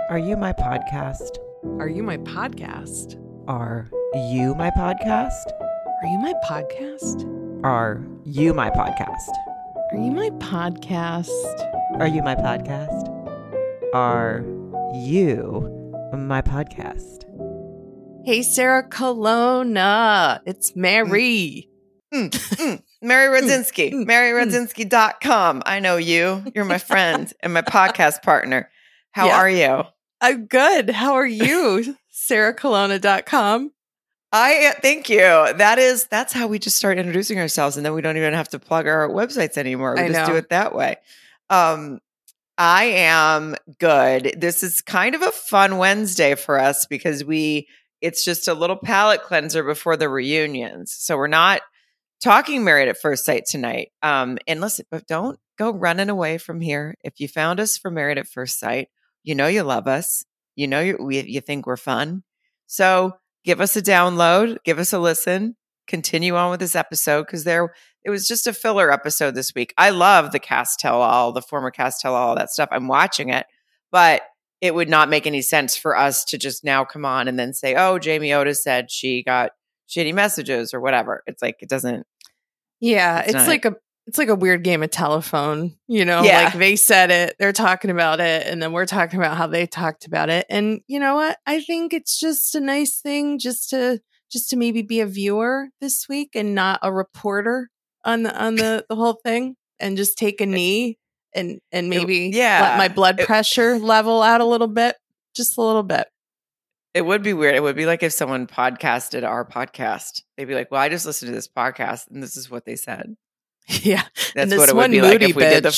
Are you my podcast? Are you my podcast? Are you my podcast? Are you my podcast? Are you my podcast? Are you my podcast? Are you my podcast? Are you my podcast? Hey, Sarah Colonna. It's Mary. Mary Rodzinski. MaryRodzinski.com. I know you. You're my friend and my podcast partner. How are you? I'm good. How are you? SarahColonna.com. Thank you. That's how we just start introducing ourselves, and then we don't even have to plug our websites anymore. We just do it that way. I am good. This is kind of a fun Wednesday for us because it's just a little palate cleanser before the reunions. So we're not talking Married at First Sight tonight. And listen, but don't go running away from here. If you found us for Married at First Sight, you know you love us. You know you think we're fun. So give us a download, give us a listen, continue on with this episode because it was just a filler episode this week. I love the cast tell-all, the former cast tell-all, all that stuff. I'm watching it, but it would not make any sense for us to just now come on and then say, oh, Jamie Otis said she got shitty messages or whatever. It's like, it doesn't. Yeah. It's like a weird game of telephone, like they said it, they're talking about it, and then we're talking about how they talked about it. And you know what? I think it's just a nice thing just to maybe be a viewer this week and not a reporter on the whole thing, and just take a knee and maybe let my blood pressure level out a little bit, just a little bit. It would be weird. It would be like if someone podcasted our podcast. They'd be like, well, I just listened to this podcast and this is what they said. Yeah. That's what it would be like if we did the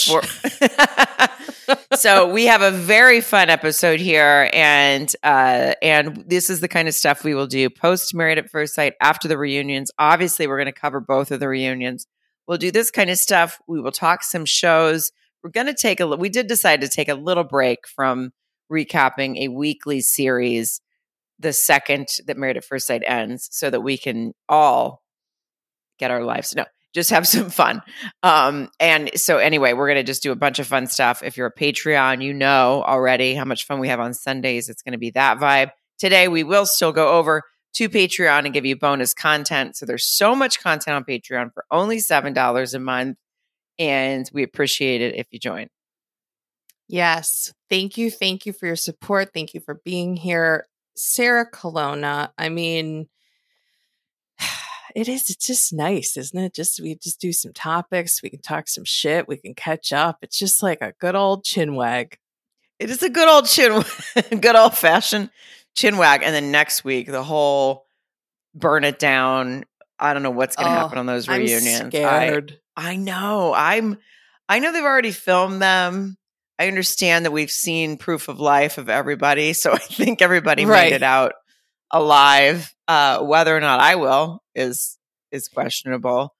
So we have a very fun episode here. And this is the kind of stuff we will do post Married at First Sight after the reunions. Obviously, we're going to cover both of the reunions. We'll do this kind of stuff. We will talk some shows. We're going to we did decide to take a little break from recapping a weekly series the second that Married at First Sight ends so that we can all get our lives. No. Just have some fun. And so anyway, we're going to just do a bunch of fun stuff. If you're a Patreon, you know already how much fun we have on Sundays. It's going to be that vibe. Today, we will still go over to Patreon and give you bonus content. So there's so much content on Patreon for only $7 a month. And we appreciate it if you join. Yes. Thank you. Thank you for your support. Thank you for being here. Sarah Colonna. I mean, it's just nice, isn't it? We just do some topics. We can talk some shit. We can catch up. It's just like a good old chin wag. It is a good old good old fashioned chin wag. And then next week, the whole burn it down. I don't know what's going to happen on those reunions. I'm scared. I know. I know they've already filmed them. I understand that we've seen proof of life of everybody. So I think everybody made it out alive. Whether or not I will is questionable.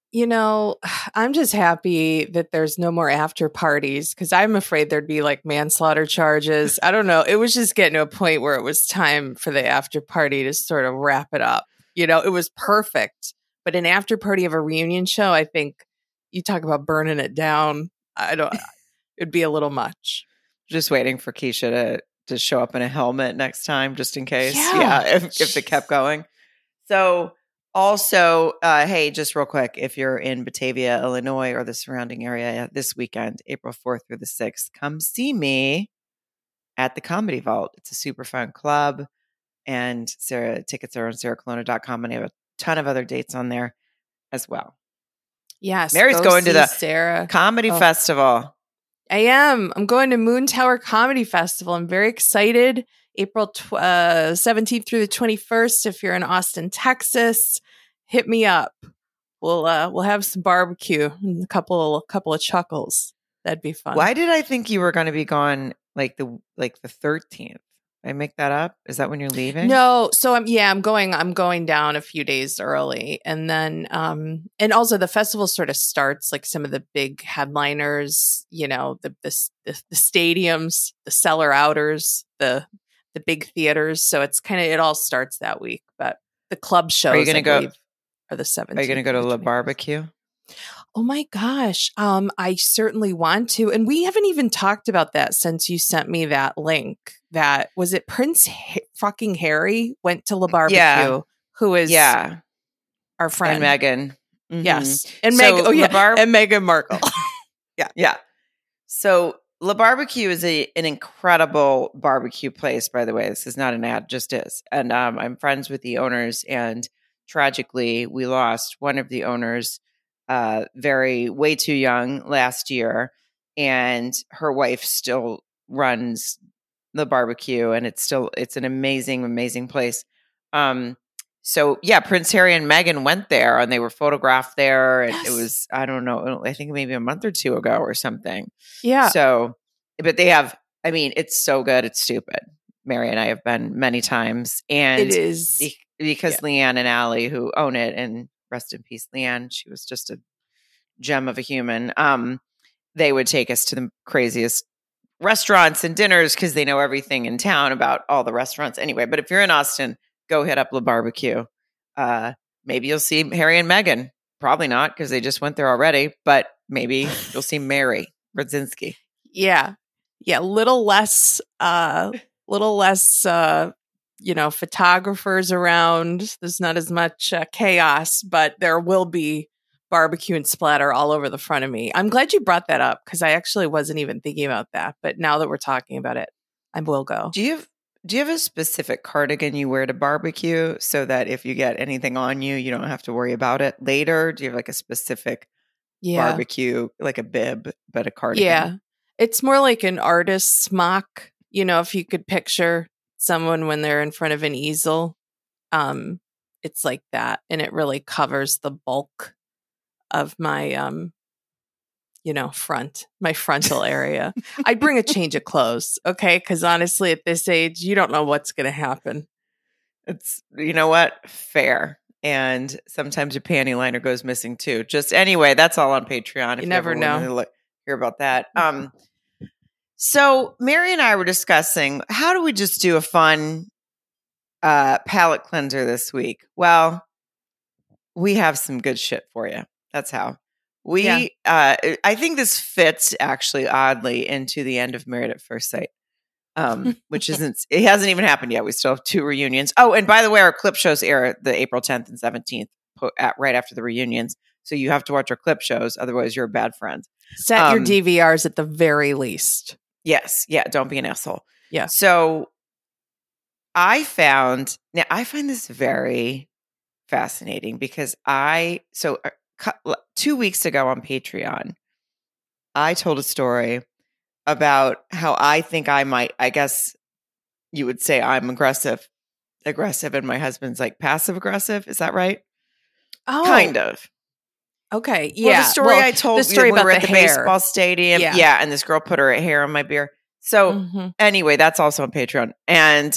I'm just happy that there's no more after parties because I'm afraid there'd be like manslaughter charges. I don't know. It was just getting to a point where it was time for the after party to sort of wrap it up. It was perfect. But an after party of a reunion show, I think you talk about burning it down. It'd be a little much. Just waiting for Keisha to show up in a helmet next time, just in case. Yeah. If it kept going. So also, hey, just real quick, if you're in Batavia, Illinois, or the surrounding area this weekend, April 4th through the 6th, come see me at the Comedy Vault. It's a super fun club. And tickets are on SarahColonna.com, and I have a ton of other dates on there as well. Yes. Mary's going to the Sarah Comedy Festival. I am. I'm going to Moon Tower Comedy Festival. I'm very excited. April 17th through the 21st. If you're in Austin, Texas, hit me up. We'll have some barbecue and a couple of chuckles. That'd be fun. Why did I think you were going to be gone like the 13th? I make that up? Is that when you're leaving? No. So I'm going down a few days early. And then and also the festival sort of starts like some of the big headliners, the stadiums, the cellar outers, the big theaters. So it's it all starts that week. But the club shows are the 17th. Are you going to go to La Barbecue? Oh my gosh. I certainly want to. And we haven't even talked about that since you sent me that link. That was it. Fucking Harry went to La Barbecue, who is our friend. And Meghan. Mm-hmm. Yes. And Meghan. Oh yeah. And Meghan Markle. Yeah. So La Barbecue is an incredible barbecue place, by the way. This is not an ad, just is. And I'm friends with the owners, and tragically, we lost one of the owners way too young last year, and her wife still runs the barbecue, and it's an amazing place. So yeah, Prince Harry and Meghan went there, and they were photographed there. And it was, I don't know, I think maybe a month or two ago or something. Yeah. So, but they have, I mean, it's so good, it's stupid. Mary and I have been many times, and it is because Leanne and Allie, who own it, and rest in peace, Leanne, she was just a gem of a human. They would take us to the craziest restaurants and dinners because they know everything in town about all the restaurants anyway. But if you're in Austin, go hit up La Barbecue. Maybe you'll see Harry and Meghan. Probably not, because they just went there already, but maybe you'll see Mary Brzezinski. Yeah. Little less, photographers around. There's not as much chaos, but there will be barbecue and splatter all over the front of me. I'm glad you brought that up, because I actually wasn't even thinking about that. But now that we're talking about it, I will go. Do you have a specific cardigan you wear to barbecue so that if you get anything on you, you don't have to worry about it later? Do you have like a specific barbecue, like a bib, but a cardigan? Yeah. It's more like an artist's smock. If you could picture someone when they're in front of an easel, it's like that. And it really covers the bulk of my, my frontal area. I'd bring a change of clothes, okay? Because honestly, at this age, you don't know what's going to happen. It's, you know what? Fair. And sometimes your panty liner goes missing too. Just anyway, that's all on Patreon. You never know. Hear about that. So Mary and I were discussing, how do we just do a fun palate cleanser this week? Well, we have some good shit for you. That's how. I think this fits actually oddly into the end of Married at First Sight, which it hasn't even happened yet. We still have 2 reunions. Oh, and by the way, our clip shows air the April 10th and 17th right after the reunions. So you have to watch our clip shows. Otherwise, you're a bad friend. Set your DVRs at the very least. Yes. Yeah. Don't be an asshole. Yeah. So I find this very fascinating because 2 weeks ago on Patreon, I told a story about how I think I guess you would say I'm aggressive, and my husband's like passive aggressive. Is that right? Oh, kind of. Okay. Yeah. Well, the story I told, the story about we were at the hair. Baseball stadium. Yeah. And this girl put her hair on my beer. So anyway, that's also on Patreon. And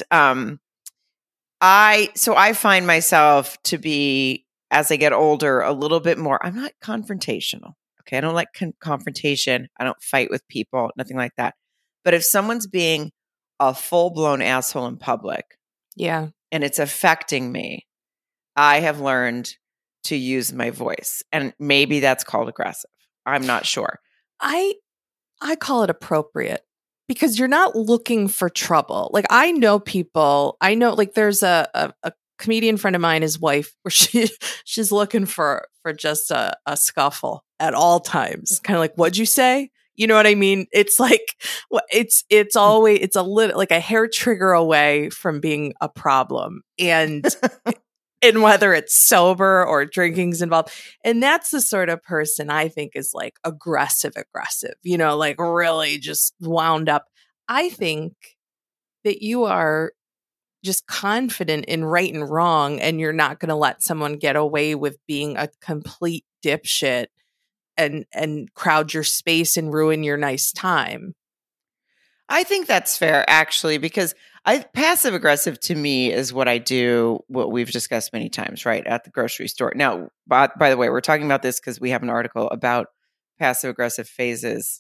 I find myself to be, as I get older, a little bit more, I'm not confrontational. Okay. I don't like confrontation. I don't fight with people, nothing like that. But if someone's being a full-blown asshole in public, and it's affecting me, I have learned to use my voice. And maybe that's called aggressive. I'm not sure. I call it appropriate, because you're not looking for trouble. Like, I know like there's a comedian friend of mine, his wife, where she's looking for just a scuffle at all times. Kind of like, what'd you say? You know what I mean? It's like, it's always, it's a little like a hair trigger away from being a problem. And and whether it's sober or drinking's involved. And that's the sort of person I think is like aggressive, like really just wound up. I think that you are just confident in right and wrong, and you're not going to let someone get away with being a complete dipshit and crowd your space and ruin your nice time. I think that's fair, actually, because passive aggressive to me is what I do, what we've discussed many times, right, at the grocery store. Now, by the way, we're talking about this because we have an article about passive aggressive phrases,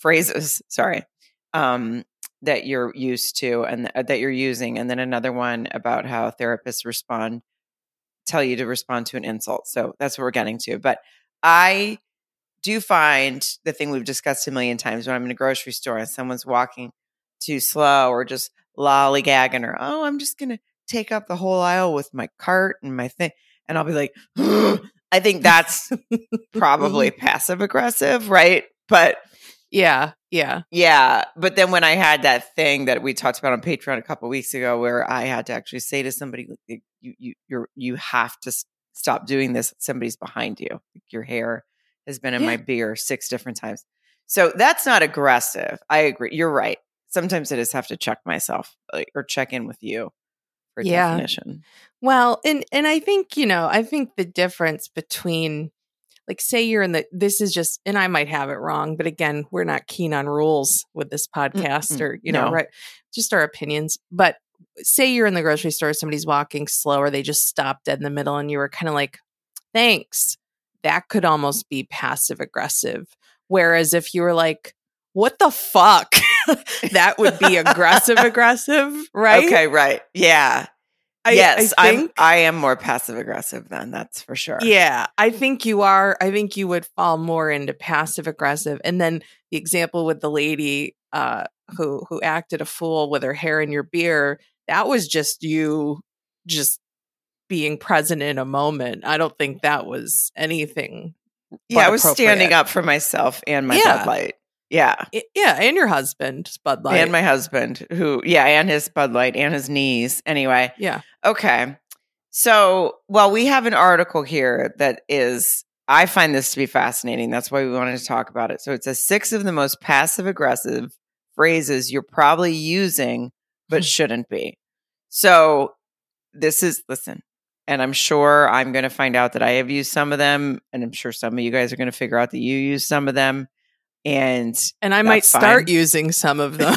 that you're used to and that you're using, and then another one about how therapists tell you to respond to an insult. So that's what we're getting to. But I do find the thing we've discussed a million times when I'm in a grocery store and someone's walking too slow or just lollygagging or, oh, I'm just going to take up the whole aisle with my cart and my thing. And I'll be like, I think that's probably passive aggressive, right? But yeah. But then when I had that thing that we talked about on Patreon a couple of weeks ago, where I had to actually say to somebody, you have to stop doing this. Somebody's behind you. Your hair has been in my beer 6 different times. So that's not aggressive. I agree. You're right. Sometimes I just have to check myself or check in with you for definition. Well, and I think, I think the difference between, like, say you're in this is just, and I might have it wrong, but again, we're not keen on rules with this podcast or, right, just our opinions. But say you're in the grocery store, somebody's walking slow or they just stopped dead in the middle and you were kind of like, thanks. That could almost be passive aggressive. Whereas if you were like, what the fuck? That would be aggressive, right? Okay, right. Yeah. I am more passive aggressive then, that's for sure. Yeah, I think you are. I think you would fall more into passive aggressive. And then the example with the lady who acted a fool with her hair in your beer, that was just you just being present in a moment. I don't think that was anything. Yeah, I was standing up for myself and my Bud Light. Yeah. And your husband's Bud Light. And my husband, and his Bud Light and his knees. Anyway. Yeah. Okay. So, we have an article here that I find this to be fascinating. That's why we wanted to talk about it. So it says 6 of the most passive aggressive phrases you're probably using, but shouldn't be. So listen, and I'm sure I'm going to find out that I have used some of them. And I'm sure some of you guys are going to figure out that you use some of them. And I might start using some of them.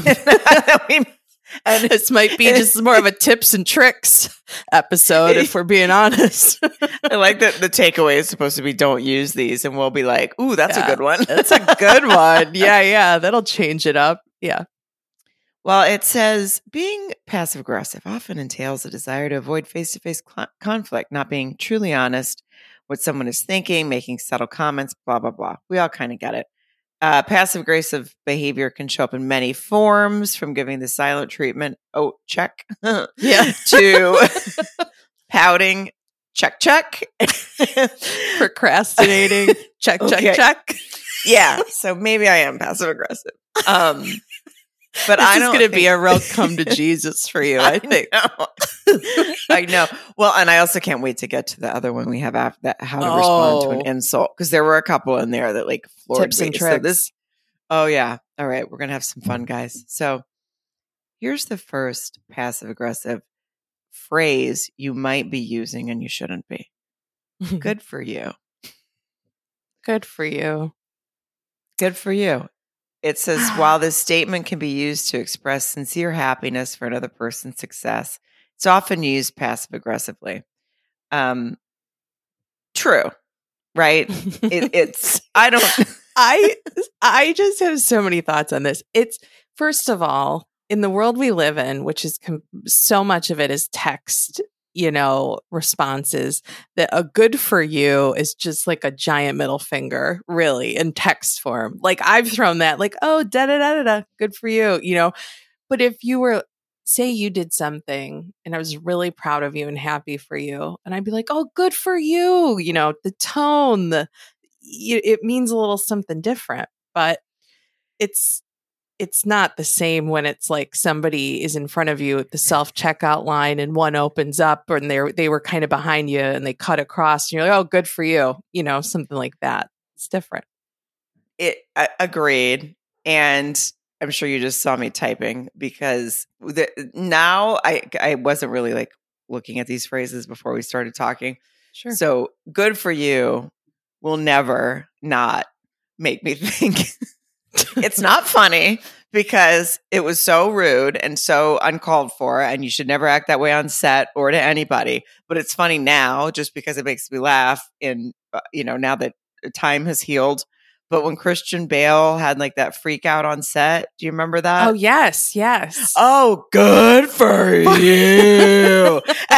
And this might be just more of a tips and tricks episode, if we're being honest. I like that the takeaway is supposed to be don't use these. And we'll be like, ooh, that's a good one. That's a good one. Yeah. That'll change it up. Yeah. Well, it says being passive aggressive often entails a desire to avoid face-to-face conflict, not being truly honest what someone is thinking, making subtle comments, blah, blah, blah. We all kind of get it. Passive aggressive behavior can show up in many forms, from giving the silent treatment, oh, check, to pouting, check, procrastinating, check. Yeah, so maybe I am passive aggressive. But this is going to be a real come to Jesus for you, I think. I know. Well, and I also can't wait to get to the other one we have after that, how to respond to an insult, because there were a couple in there that like floored tips me. And tricks. So yeah. All right, we're going to have some fun, guys. So here's the first passive aggressive phrase you might be using and you shouldn't be. Good for you. Good for you. Good for you. It says, while this statement can be used to express sincere happiness for another person's success, it's often used passive aggressively. True, right? I just have so many thoughts on this. It's, first of all, in the world we live in, which is so much of it is text, responses, that a good for you is just like a giant middle finger, really, in text form. Like I've thrown that, like, oh, da-da-da-da-da, good for you, But if you were, say you did something and I was really proud of you and happy for you, and I'd be like, oh, good for you, the tone, it means a little something different, but it's not the same when it's like somebody is in front of you at the self-checkout line and one opens up and they were kind of behind you and they cut across and you're like, oh, good for you. Something like that. It's different. Agreed. And I'm sure you just saw me typing because now I wasn't really like looking at these phrases before we started talking. Sure. So good for you will never not make me think it's not funny because it was so rude and so uncalled for, and you should never act that way on set or to anybody. But it's funny now just because it makes me laugh. And now that time has healed But when Christian Bale had like that freak out on set, do you remember that? Oh, yes. Yes. Oh, good for you.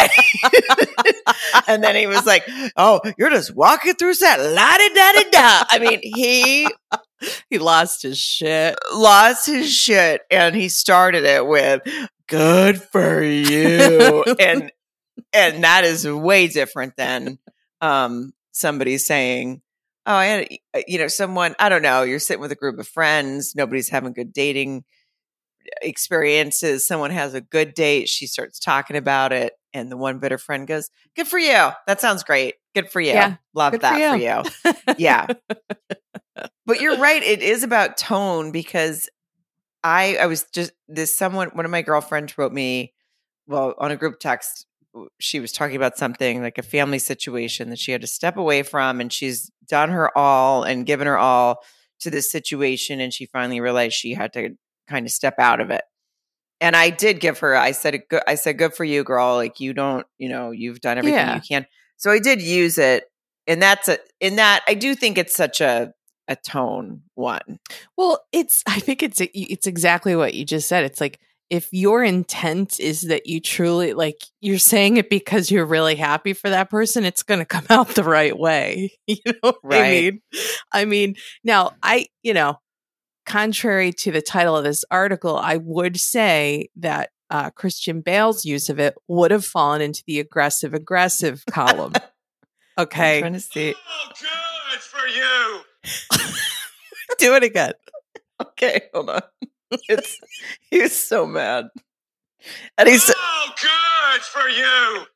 And then he was like, oh, you're just walking through set. La-di-da-di-da. I mean, he lost his shit. And he started it with, good for you. and that is way different than somebody saying, oh, I had, someone, I don't know, you're sitting with a group of friends, nobody's having good dating experiences. Someone has a good date. She starts talking about it. And the one bitter friend goes, good for you. That sounds great. Good for you. Yeah, love that for you. Yeah. But you're right. It is about tone because I was just one of my girlfriends wrote me, on a group text, she was talking about something like a family situation that she had to step away from, and she's done her all and given her all to this situation. And she finally realized she had to kind of step out of it. And I did give her, I said, good for you, girl. Like you've done everything you can. So I did use it. And I do think it's such a tone one. Well, I think it's exactly what you just said. It's like, if your intent is that you truly, like, you're saying it because you're really happy for that person, it's going to come out the right way. You know what right. I mean, now contrary to the title of this article, I would say that Christian Bale's use of it would have fallen into the aggressive column. Okay. I'm trying to see. Oh, good for you. Do it again. Okay, hold on. He was so mad. And he said, oh, good for you.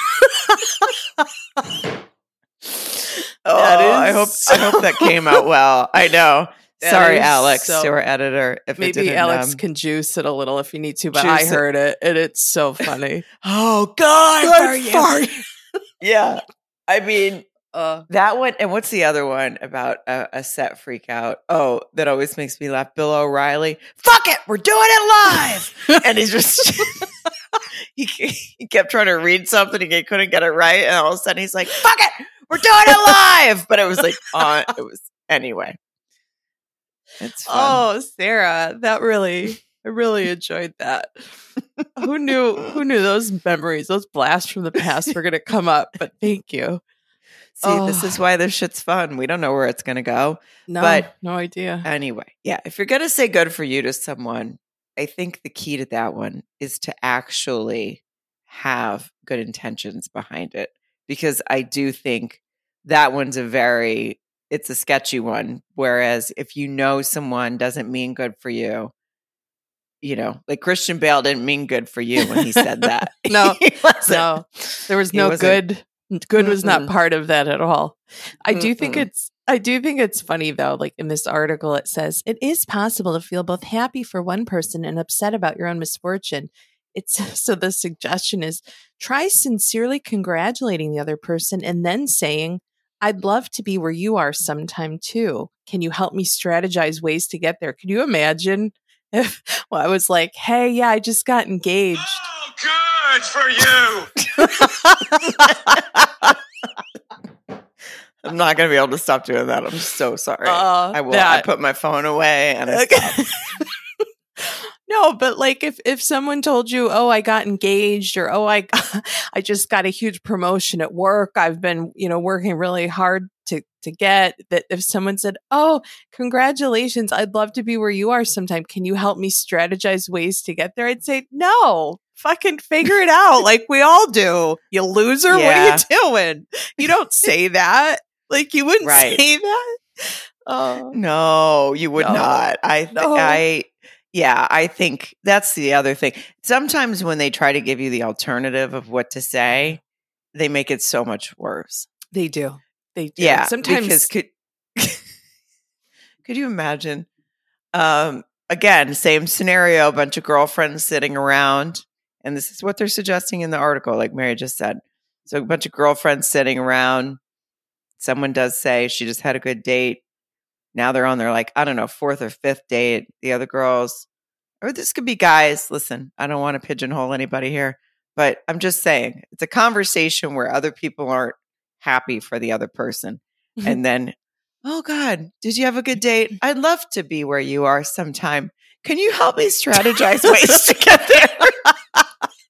I hope that came out well. I know. Sorry, Alex, to our editor. If maybe Alex can juice it a little if you need to, but I heard it and it's so funny. Oh, good for you. Yeah. I mean, that one, and what's the other one about a set freak out? Oh, that always makes me laugh. Bill O'Reilly. Fuck it, we're doing it live. And he's just he kept trying to read something, he couldn't get it right, and all of a sudden he's like, "Fuck it, we're doing it live." But it was like anyway. It's fun. Oh, Sarah, I really enjoyed that. Who knew those memories, those blasts from the past were going to come up? But thank you. See, this is why this shit's fun. We don't know where it's going to go. No, but no idea. Anyway, yeah, if you're going to say good for you to someone, I think the key to that one is to actually have good intentions behind it. Because I do think that one's it's a sketchy one. Whereas if you know someone doesn't mean good for you, like Christian Bale didn't mean good for you when he said that. No, there was no good. Good was not part of that at all. I do think it's funny though. Like in this article, it says it is possible to feel both happy for one person and upset about your own misfortune. So the suggestion is try sincerely congratulating the other person and then saying, "I'd love to be where you are sometime too. Can you help me strategize ways to get there?" Can you imagine if I was like, "Hey, yeah, I just got engaged." Oh, good for you. I'm not going to be able to stop doing that. I'm so sorry. I will. I put my phone away and I stopped. No, but like if someone told you, "Oh, I got engaged," or "Oh, I just got a huge promotion at work. I've been, working really hard to get that." If someone said, "Oh, congratulations. I'd love to be where you are sometime. Can you help me strategize ways to get there?" I'd say, "No, fucking figure it out like we all do. You loser. Yeah. What are you doing?" You don't say that. Like you wouldn't say that. No, you would not. I think that's the other thing. Sometimes when they try to give you the alternative of what to say, they make it so much worse. They do. Yeah. Sometimes. Because could you imagine? Again, same scenario, a bunch of girlfriends sitting around. And this is what they're suggesting in the article, like Mary just said. So a bunch of girlfriends sitting around. Someone does say she just had a good date. Now they're on their, fourth or fifth date. The other girls, or this could be guys. Listen, I don't want to pigeonhole anybody here, but I'm just saying it's a conversation where other people aren't happy for the other person. And then oh God, did you have a good date? I'd love to be where you are sometime. Can you help me strategize ways to get there?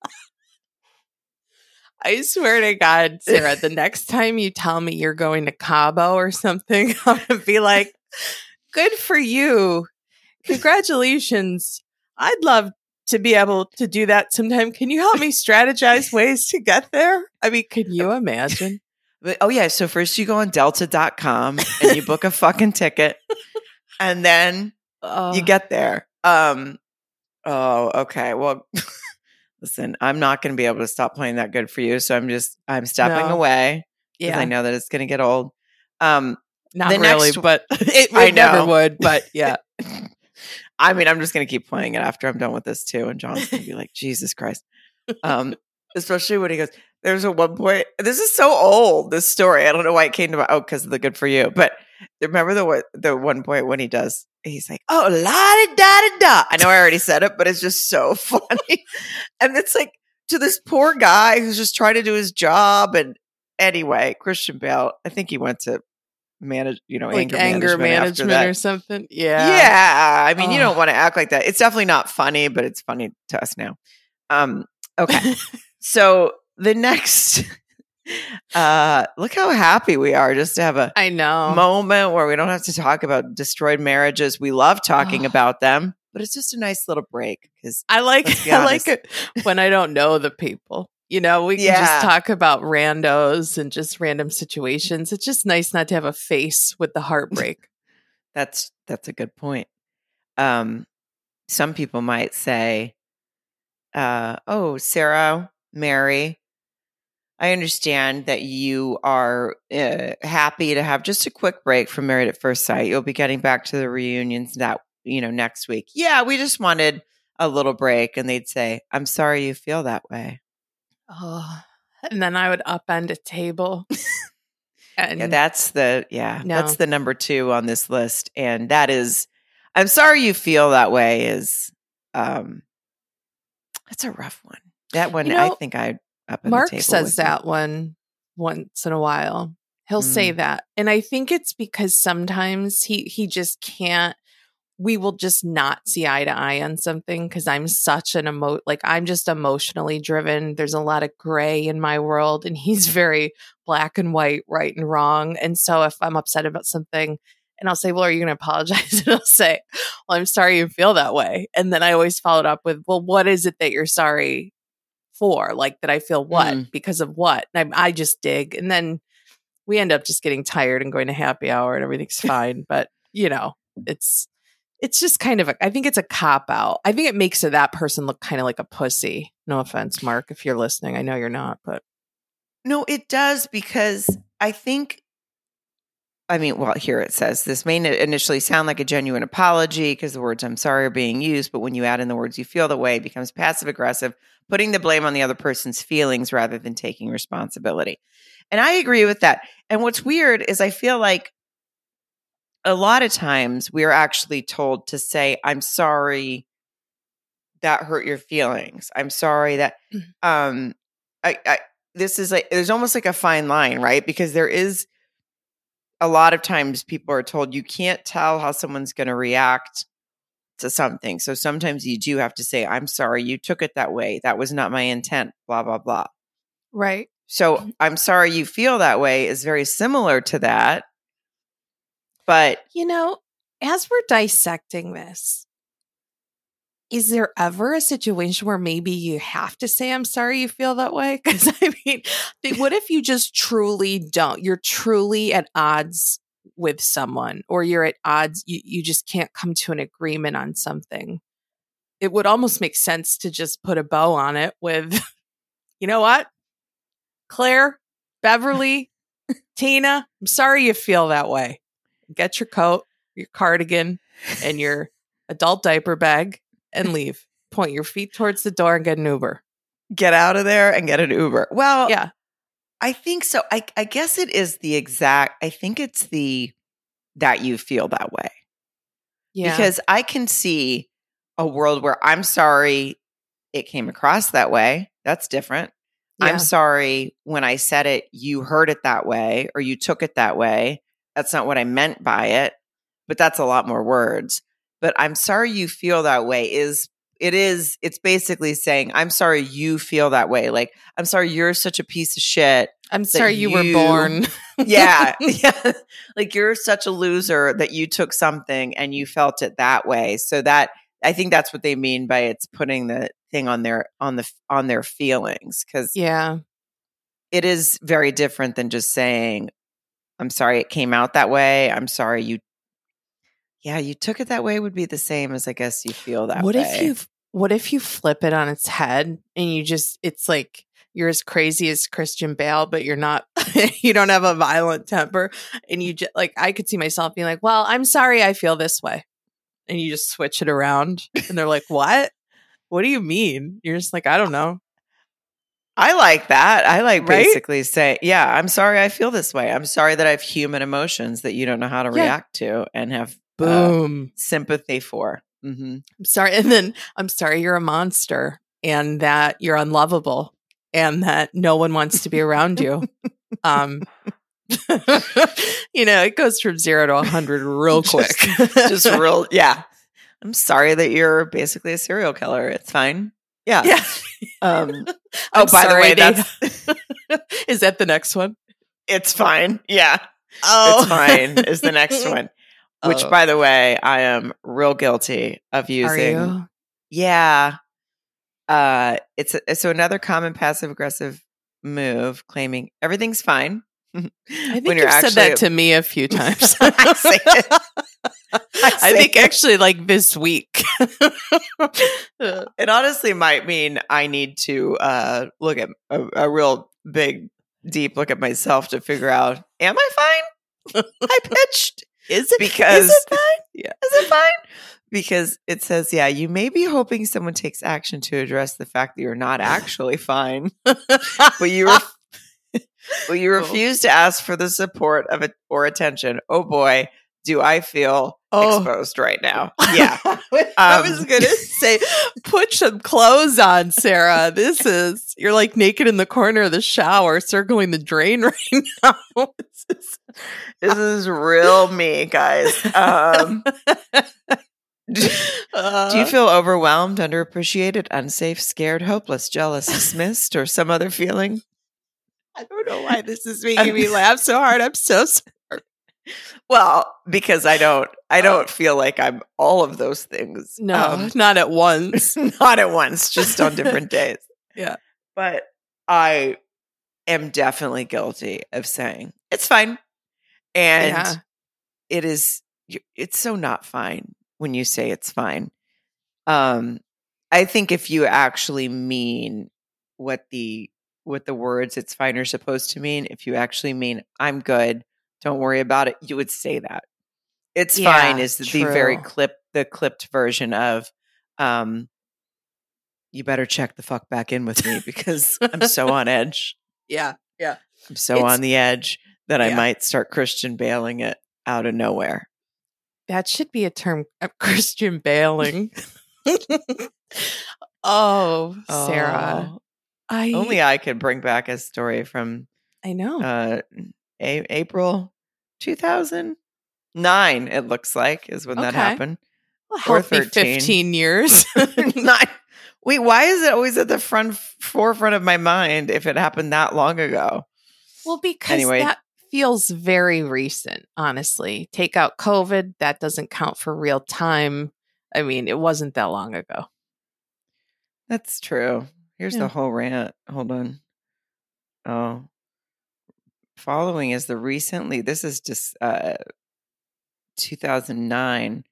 I swear to God, Sarah, the next time you tell me you're going to Cabo or something, I'm going to be like, good for you. Congratulations. I'd love to be able to do that sometime. Can you help me strategize ways to get there? I mean, can you imagine? Oh, yeah. So first you go on delta.com and you book a fucking ticket and then you get there. Oh, okay. Well, listen, I'm not going to be able to stop playing that good for you. So I'm stepping away because I know that it's going to get old. Not really, but it never would. But yeah. I mean, I'm just going to keep playing it after I'm done with this too. And John's going to be like, Jesus Christ. Especially when he goes, there's a one point, this is so old, this story. I don't know why it came to my, because of the good for you. But remember the one point when he's like, oh, la-di-da-di-da. I know I already said it, but it's just so funny. And it's like to this poor guy who's just trying to do his job. And anyway, Christian Bale, I think he went to manage, like anger management or something. Yeah. Yeah. I mean, you don't want to act like that. It's definitely not funny, but it's funny to us now. Okay. So the next, look how happy we are just to have a moment where we don't have to talk about destroyed marriages. We love talking about them, but it's just a nice little break because I like it when I don't know the people. We can just talk about randos and just random situations. It's just nice not to have a face with the heartbreak. That's a good point. Some people might say, oh, Sarah, Mary, I understand that you are happy to have just a quick break from Married at First Sight. You'll be getting back to the reunions next week. Yeah, we just wanted a little break. And they'd say, I'm sorry you feel that way. Oh, and then I would upend a table. And that's the number 2 on this list. And that is, I'm sorry you feel that way is, that's a rough one. That one, I think I up in Mark the table says that one once in a while. He'll say that. And I think it's because sometimes he just can't, we will just not see eye to eye on something because I'm such an I'm just emotionally driven. There's a lot of gray in my world and he's very black and white, right and wrong. And so if I'm upset about something and I'll say, well, are you going to apologize? And I'll say, well, I'm sorry you feel that way. And then I always follow it up with, well, what is it that you're sorry for? Like that I feel what? Because of what? And I just dig. And then we end up just getting tired and going to happy hour and everything's fine. But, it's just kind of I think it's a cop out. I think it makes that person look kind of like a pussy. No offense, Mark, if you're listening. I know you're not, but. No, it does because I think, here it says, this may initially sound like a genuine apology because the words I'm sorry are being used, but when you add in the words you feel the way, it becomes passive aggressive, putting the blame on the other person's feelings rather than taking responsibility. And I agree with that. And what's weird is I feel like a lot of times we are actually told to say, I'm sorry that hurt your feelings. I'm sorry that, this is like, there's almost like a fine line, right? Because there is a lot of times people are told you can't tell how someone's going to react to something. So sometimes you do have to say, I'm sorry, you took it that way. That was not my intent, blah, blah, blah. Right. So I'm sorry you feel that way is very similar to that. But, as we're dissecting this, is there ever a situation where maybe you have to say, I'm sorry you feel that way? Because what if you just truly don't? You're truly at odds with someone or you're at odds. You just can't come to an agreement on something. It would almost make sense to just put a bow on it with, you know what? Claire, Beverly, Tina, I'm sorry you feel that way. Get your coat, your cardigan, and your adult diaper bag and leave. Point your feet towards the door and get an Uber. Get out of there and get an Uber. Well, yeah, I think so. I guess it is I think it's that you feel that way. Yeah. Because I can see a world where I'm sorry it came across that way. That's different. Yeah. I'm sorry when I said it, you heard it that way or you took it that way. That's not what I meant by it. But that's a lot more words. But I'm sorry you feel that way it's basically saying, I'm sorry you feel that way. Like, I'm sorry you're such a piece of shit. I'm sorry you were born. Yeah. Like, you're such a loser that you took something and you felt it that way. So that, I think that's what they mean by it's putting the thing on their feelings. Cause it is very different than just saying, I'm sorry it came out that way. I'm sorry you took it that way would be the same as I guess you feel that way. What if you flip it on its head and it's like you're as crazy as Christian Bale, but you're not, you don't have a violent temper. And you just like, I could see myself being like, well, I'm sorry I feel this way. And you just switch it around and they're like, what? What do you mean? You're just like, I don't know. I like that. I like basically say, yeah, I'm sorry I feel this way. I'm sorry that I have human emotions that you don't know how to react to and have sympathy for. Mm-hmm. I'm sorry. And then I'm sorry you're a monster and that you're unlovable and that no one wants to be around you. It goes from 0 to 100 real quick. just real. Yeah. I'm sorry that you're basically a serial killer. It's fine. Yeah. By the way, that's is that the next one? It's fine. Yeah. It's fine is the next one. Which, by the way, I am real guilty of using. Are you? Yeah. So another common passive aggressive move, claiming everything's fine. I think you've said that to me a few times. I say it. I think actually like this week. It honestly might mean I need to look at a real big, deep look at myself to figure out, am I fine? I pitched. Is it fine? Yeah. Is it fine? Because it says, you may be hoping someone takes action to address the fact that you're not actually fine, but you refuse to ask for the support of it or attention. Oh boy, do I feel exposed right now. Yeah. I was going to say, put some clothes on, Sarah. You're like naked in the corner of the shower, circling the drain right now. This is real me, guys. Do you feel overwhelmed, underappreciated, unsafe, scared, hopeless, jealous, dismissed, or some other feeling? I don't know why this is making me laugh so hard. I'm so sorry. Well, because I don't feel like I'm all of those things. No, not at once. Not at once, just on different days. Yeah. But I am definitely guilty of saying, it's fine. And it's so not fine when you say it's fine. I think if you actually mean what the words "it's fine" are supposed to mean, if you actually mean I'm good, don't worry about it, you would say that. It's fine is the very clipped version of you better check the fuck back in with me because I'm so on edge. Yeah. I'm so on the edge that I might start Christian Bailing it out of nowhere. That should be a term, Christian Bailing. Sarah. Only I could bring back a story from April 2009, it looks like, is when that happened. Or 15 years. Wait, why is it always at the forefront of my mind if it happened that long ago? Well, because that feels very recent, honestly. Take out COVID, that doesn't count for real time. I mean, it wasn't that long ago. That's true. Here's the whole rant. Hold on. Oh. Following is this is just 2009.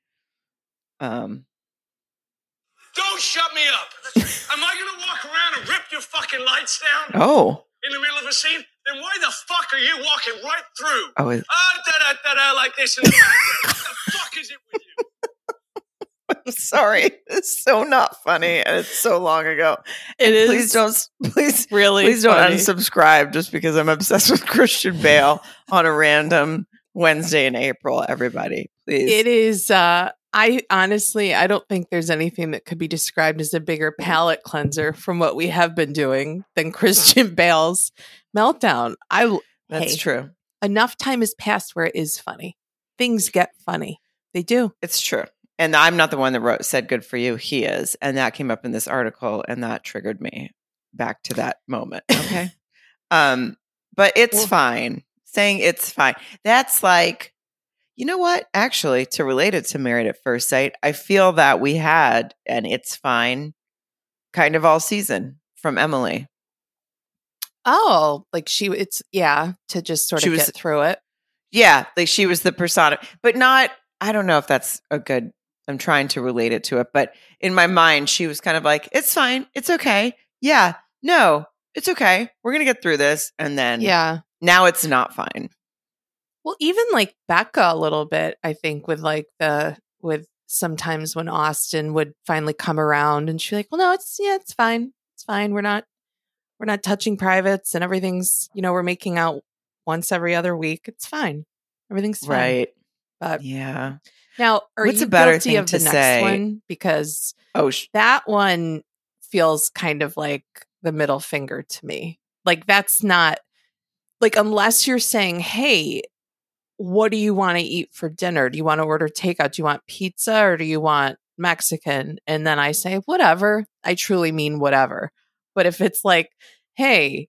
Don't shut me up. Am I going to walk around and rip your fucking lights down? Oh. In the middle of a scene? Then why the fuck are you walking right through? Oh, like this in the background. What the fuck is it with you? I'm sorry. It's so not funny and it's so long ago. It is. Please don't funny. Unsubscribe just because I'm obsessed with Christian Bale on a random Wednesday in April, everybody. Please. It is I don't think there's anything that could be described as a bigger palate cleanser from what we have been doing than Christian Bale's meltdown. That's true. enough time has passed where it is funny. Things get funny. They do. It's true. And I'm not the one that said good for you. He is. And that came up in this article and that triggered me back to that moment. Okay. But it's fine. Saying it's fine. That's like, you know what? Actually, to relate it to Married at First Sight, I feel that we had an it's fine kind of all season from Emily. Oh, like to just sort of get through it. Yeah. Like she was the persona, but not, I don't know if that's I'm trying to relate it to it, but in my mind, she was kind of like, it's fine. It's okay. Yeah. No, it's okay. We're going to get through this. And then now it's not fine. Well, even like Becca a little bit, I think with sometimes when Austin would finally come around and she'd be like, well, no, it's fine. It's fine. We're not touching privates and everything's, we're making out once every other week. It's fine. Everything's fine. Right. But yeah. Now, are What's you a better guilty thing of to the say? Next one? Because that one feels kind of like the middle finger to me. Like that's not like, unless you're saying, hey, what do you want to eat for dinner? Do you want to order takeout? Do you want pizza or do you want Mexican? And then I say, whatever. I truly mean whatever. But if it's like, hey,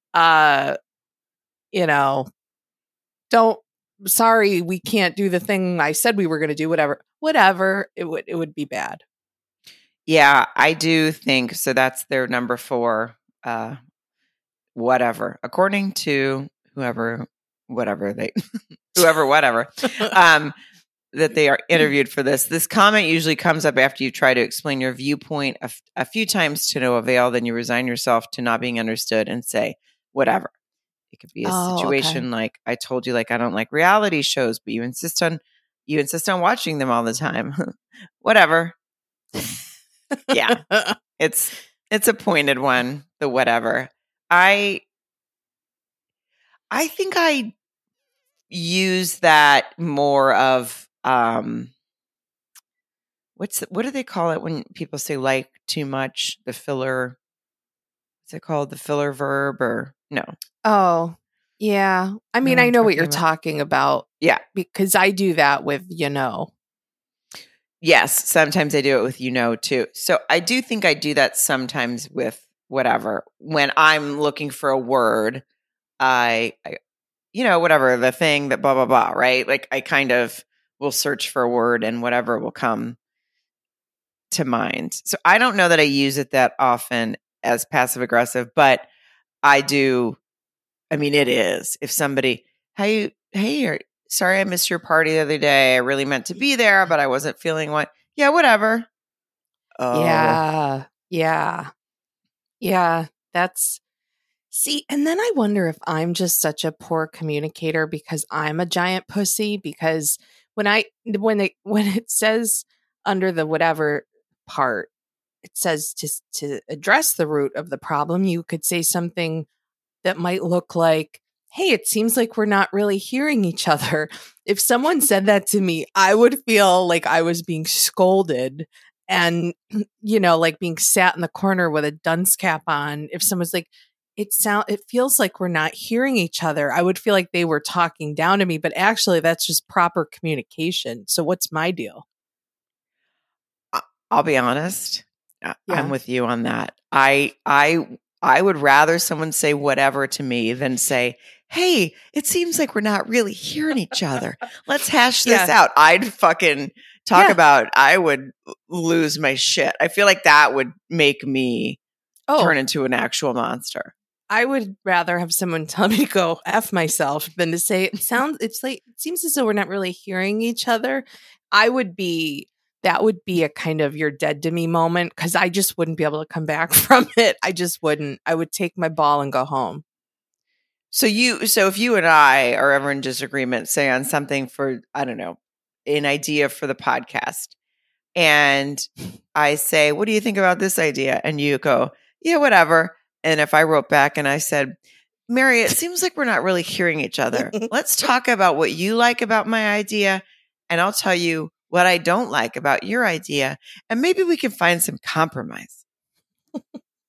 sorry, we can't do the thing I said we were going to do, whatever, it would be bad. Yeah, I do think so. That's their number 4, whatever, according to whoever, that they are interviewed for this. This comment usually comes up after you try to explain your viewpoint a few times to no avail. Then you resign yourself to not being understood and say, whatever. It could be a situation like, I told you, like, I don't like reality shows, but you insist on watching them all the time. Whatever. Yeah. It's a pointed one, the whatever. I think I use that more of what do they call it when people say like too much? The filler. What's it called? The filler verb or no? Oh, yeah. I mean, I know what you're talking about. Yeah. Because I do that with, Yes. Sometimes I do it with, too. So I do think I do that sometimes with whatever. When I'm looking for a word, I whatever, the thing that blah, blah, blah, right? Like I kind of will search for a word and whatever will come to mind. So I don't know that I use it that often as passive aggressive, but I do. I mean, it is. If somebody, hey, sorry I missed your party the other day. I really meant to be there, but I wasn't feeling what. Yeah, whatever. Oh. Yeah. See, and then I wonder if I'm just such a poor communicator because I'm a giant pussy. Because when it says under the whatever part, it says to address the root of the problem, you could say something that might look like, hey, it seems like we're not really hearing each other. If someone said that to me, I would feel like I was being scolded and, like being sat in the corner with a dunce cap on. If someone's like, it feels like we're not hearing each other, I would feel like they were talking down to me, but actually that's just proper communication. So what's my deal? I'll be honest. Yeah. I'm with you on that. I would rather someone say whatever to me than say, hey, it seems like we're not really hearing each other. Let's hash this out. I'd fucking talk about, I would lose my shit. I feel like that would make me turn into an actual monster. I would rather have someone tell me to go F myself than to say, it seems as though we're not really hearing each other. That would be a kind of you're dead to me moment because I just wouldn't be able to come back from it. I just wouldn't. I would take my ball and go home. So if you and I are ever in disagreement, say on something for, I don't know, an idea for the podcast, and I say, what do you think about this idea? And you go, yeah, whatever. And if I wrote back and I said, Mary, it seems like we're not really hearing each other. Let's talk about what you like about my idea, and I'll tell you what I don't like about your idea, and maybe we can find some compromise.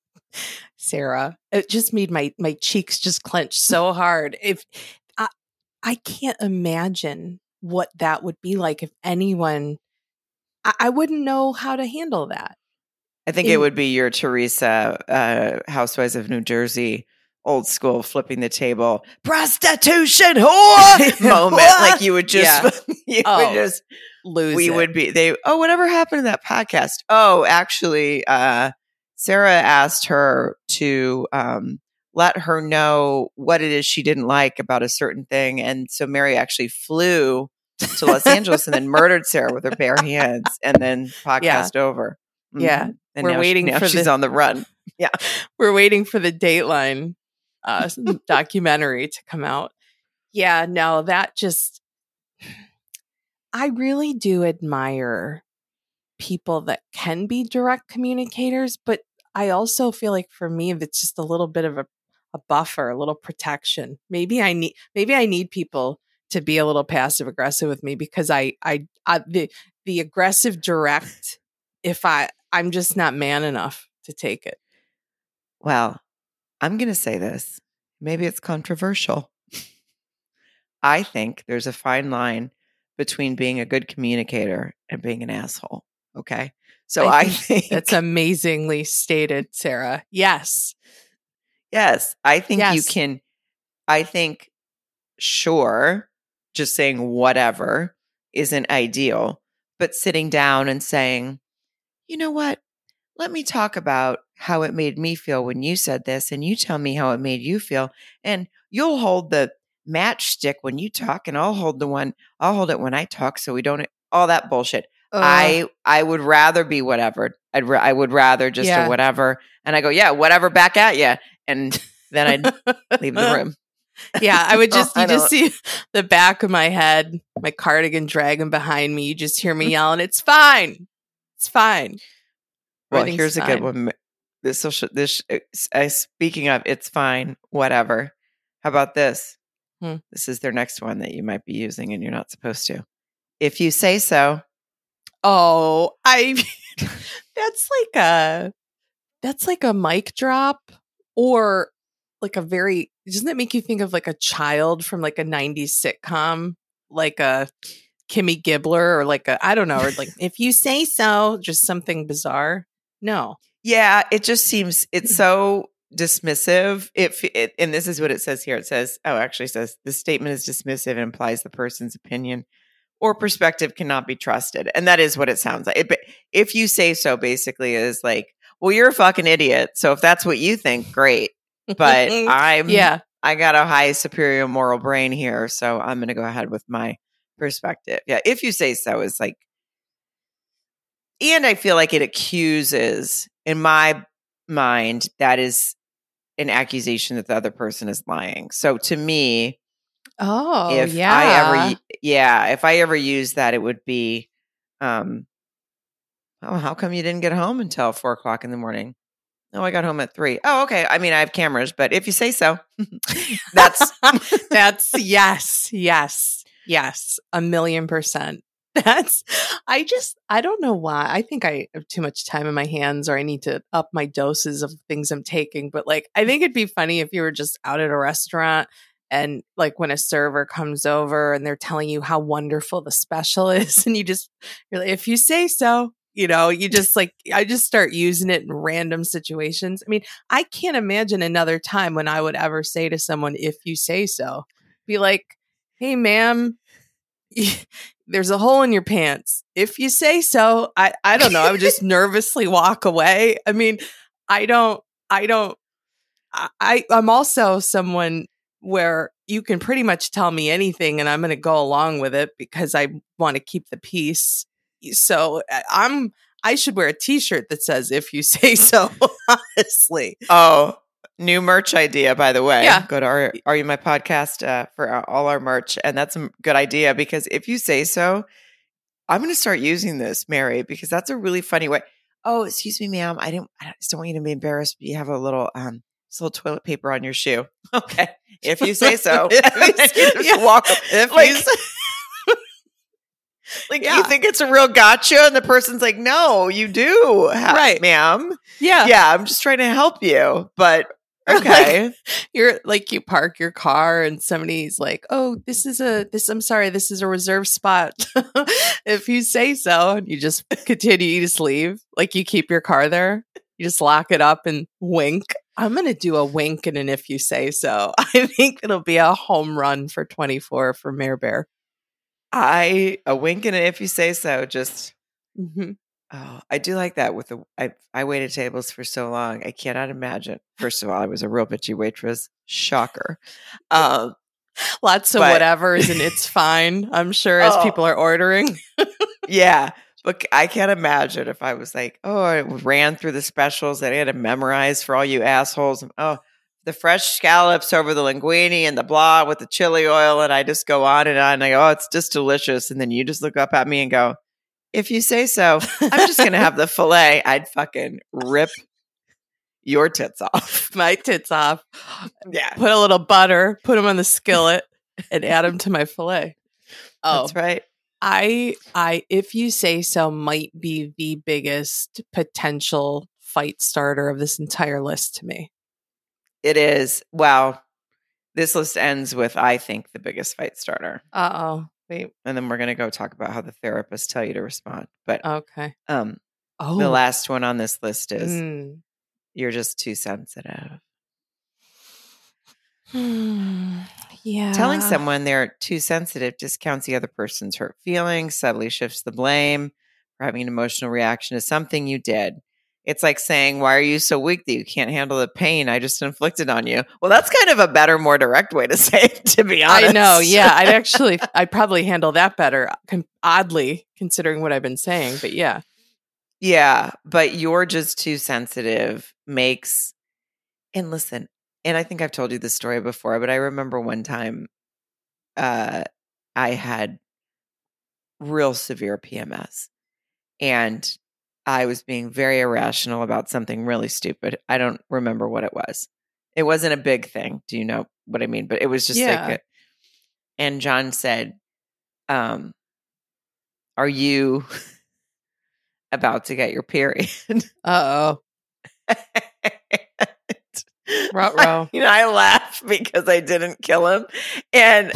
Sarah, it just made my cheeks just clench so hard. I can't imagine what that would be like if anyone, I wouldn't know how to handle that. I think it would be your Teresa, Housewives of New Jersey, old school, flipping the table, prostitution whore moment. Like you would just, would just lose. We would be, whatever happened to that podcast? Oh, actually, Sarah asked her to let her know what it is she didn't like about a certain thing. And so Mary actually flew to Los Angeles and then murdered Sarah with her bare hands and then podcast over. Mm-hmm. Yeah. And we're waiting for she's on the run. Yeah. We're waiting for the Dateline documentary to come out. Yeah, no, that just, I really do admire people that can be direct communicators, but I also feel like for me, it's just a little bit of a buffer, a little protection. Maybe I need people to be a little passive aggressive with me because the aggressive direct, if I'm just not man enough to take it. Well, I'm going to say this. Maybe it's controversial. I think there's a fine line between being a good communicator and being an asshole. Okay. So I think that's amazingly stated, Sarah. Yes. Yes. I think you can, sure, just saying whatever isn't ideal, but sitting down and saying, you know what? Let me talk about how it made me feel when you said this, and you tell me how it made you feel. And you'll hold the matchstick when you talk, and I'll hold it when I talk, so we don't all that bullshit. I would rather be whatever. I would rather just a whatever. And I go, yeah, whatever, back at you. And then I'd leave the room. Yeah, I would just see the back of my head, my cardigan dragging behind me. You just hear me yelling, "It's fine, it's fine." Well, here's a good one. Speaking of, it's fine, whatever. How about this? This is their next one that you might be using, and you're not supposed to. If you say so. Oh, that's like a mic drop, or like doesn't it make you think of like a child from like a 90s sitcom, like a Kimmy Gibbler, or like I don't know, or like if you say so, just something bizarre. No. Yeah, it just seems, it's so dismissive. And this is what it says here. It says, the statement is dismissive and implies the person's opinion or perspective cannot be trusted. And that is what it sounds like. If you say so, basically is like, well, you're a fucking idiot. So if that's what you think, great. But I got a high superior moral brain here. So I'm going to go ahead with my perspective. Yeah. If you say so is like, and I feel like it accuses, in my mind, that is an accusation that the other person is lying. So to me, if I ever use that, it would be, how come you didn't get home until 4:00 in the morning? Oh, I got home at 3. Oh, okay. I mean, I have cameras, but if you say so, that's yes, 1,000,000%. I don't know why. I think I have too much time in my hands, or I need to up my doses of things I'm taking. But like, I think it'd be funny if you were just out at a restaurant and like when a server comes over and they're telling you how wonderful the special is, and you're like, if you say so, you just like, I just start using it in random situations. I mean, I can't imagine another time when I would ever say to someone, if you say so, be like, hey, ma'am, there's a hole in your pants. If you say so. I don't know. I would just nervously walk away. I mean, I'm also someone where you can pretty much tell me anything and I'm going to go along with it because I want to keep the peace. So I should wear a t-shirt that says, if you say so, honestly. Oh, new merch idea, by the way. Yeah. Go to Are You My Podcast for all our merch. And that's a good idea because if you say so, I'm going to start using this, Mary, because that's a really funny way. Oh, excuse me, ma'am. I just don't want you to be embarrassed, but you have a little toilet paper on your shoe. Okay. If you say so. Walk you think it's a real gotcha? And the person's like, no, you do. Right. Ma'am. Yeah. Yeah. I'm just trying to help you. But Okay. You're like, you park your car and somebody's like, oh, I'm sorry, this is a reserved spot. If you say so, and you just continue, you just leave. Like, you keep your car there, you just lock it up and wink. I'm going to do a wink and an if you say so. I think it'll be a home run for 24 for Mayor Bear. A wink and an if you say so, just... Mm-hmm. Oh, I do like that with I waited tables for so long. I cannot imagine. First of all, I was a real bitchy waitress. Shocker. Lots of whatevers and it's fine, I'm sure, as people are ordering. Yeah. But I can't imagine if I was like, oh, I ran through the specials that I had to memorize for all you assholes. Oh, the fresh scallops over the linguine and the blah with the chili oil. And I just go on and on. And I go, oh, it's just delicious. And then you just look up at me and go, if you say so, I'm just going to have the filet. I'd fucking rip your tits off. My tits off. Yeah. Put a little butter, put them on the skillet, and add them to my filet. Oh, that's right. If you say so, might be the biggest potential fight starter of this entire list to me. It is. Wow. This list ends with, I think, the biggest fight starter. Uh-oh. Wait. And then we're going to go talk about how the therapists tell you to respond. But okay. The last one on this list is you're just too sensitive. Yeah. Telling someone they're too sensitive discounts the other person's hurt feelings, subtly shifts the blame for having an emotional reaction to something you did. It's like saying, why are you so weak that you can't handle the pain I just inflicted on you? Well, that's kind of a better, more direct way to say it, to be honest. I know. Yeah. I'd probably handle that better, oddly, considering what I've been saying. But yeah. Yeah. But you're just too sensitive makes, and listen, and I think I've told you this story before, but I remember one time I had real severe PMS and I was being very irrational about something really stupid. I don't remember what it was. It wasn't a big thing. Do you know what I mean? But it was just and John said, are you about to get your period? Uh-oh. Ruh-roh. I laugh because I didn't kill him. And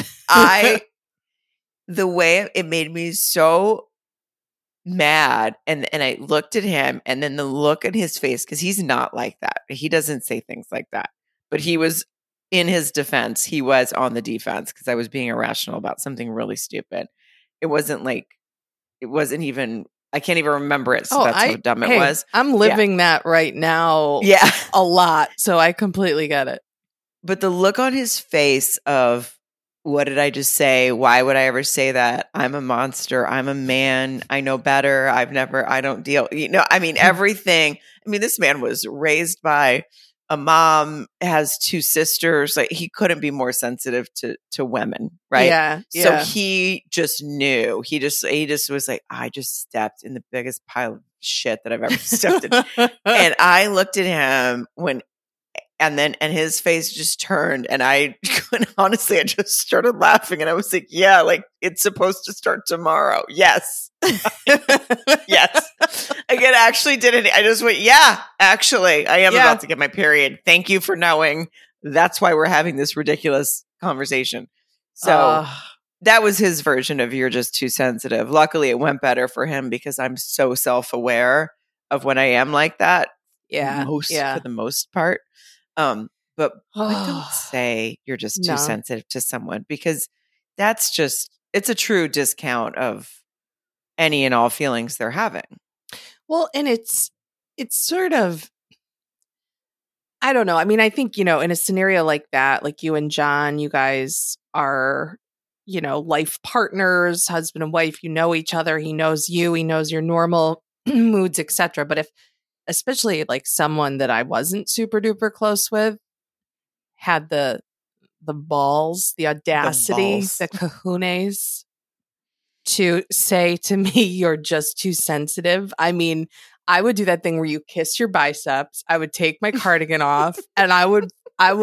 the way it made me so mad, and I looked at him, and then the look in his face, because he's not like that. He doesn't say things like that. But he was, in his defense, he was on the defense because I was being irrational about something really stupid. It wasn't even, I can't even remember it. So that's how dumb it was. I'm living that right now. Yeah. A lot. So I completely get it. But the look on his face of, what did I just say? Why would I ever say that? I'm a monster. I'm a man. I know better. I don't deal. Everything. I mean, this man was raised by a mom, has two sisters. Like, he couldn't be more sensitive to women. Right. Yeah. So he just knew. He just was like, I just stepped in the biggest pile of shit that I've ever stepped in. And I looked at him and his face just turned, and I just started laughing, and I was like, yeah, like, it's supposed to start tomorrow. Yes. Yes. Again, actually didn't. I just went, yeah, actually, I am about to get my period. Thank you for knowing. That's why we're having this ridiculous conversation. So that was his version of you're just too sensitive. Luckily, it went better for him because I'm so self-aware of when I am like that. Yeah. For the most part. But don't say you're just too sensitive to someone, because that's just, it's a true discount of any and all feelings they're having. Well, and it's sort of, I don't know. I mean, I think, in a scenario like that, like you and John, you guys are, life partners, husband and wife, you know each other. He knows you, he knows your normal moods, etc. But if, especially like someone that I wasn't super duper close with, had the balls, the audacity, the kahunas to say to me, you're just too sensitive. I mean, I would do that thing where you kiss your biceps. I would take my cardigan off, and I would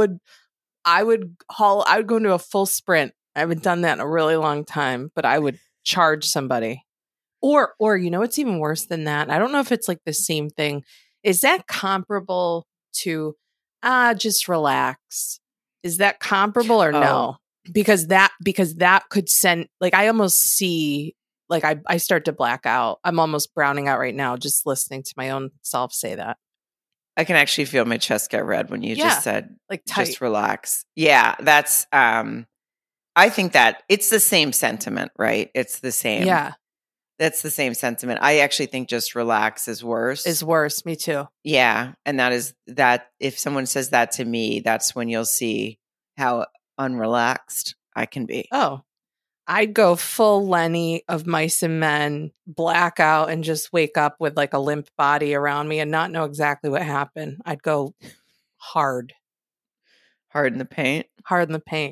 go into a full sprint. I haven't done that in a really long time, but I would charge somebody. Or it's even worse than that. I don't know if it's like the same thing. Is that comparable to just relax. Is that comparable or no? Because that could send, like, I almost see, like, I start to black out. I'm almost browning out right now just listening to my own self say that. I can actually feel my chest get red when you just said, like, tight. Just relax. Yeah, that's, I think that it's the same sentiment, right? It's the same. Yeah. That's the same sentiment. I actually think just relax is worse. Is worse. Me too. Yeah. And that if someone says that to me, that's when you'll see how unrelaxed I can be. Oh, I'd go full Lenny of Mice and Men, black out, and just wake up with like a limp body around me and not know exactly what happened. I'd go hard. Hard in the paint? Hard in the paint.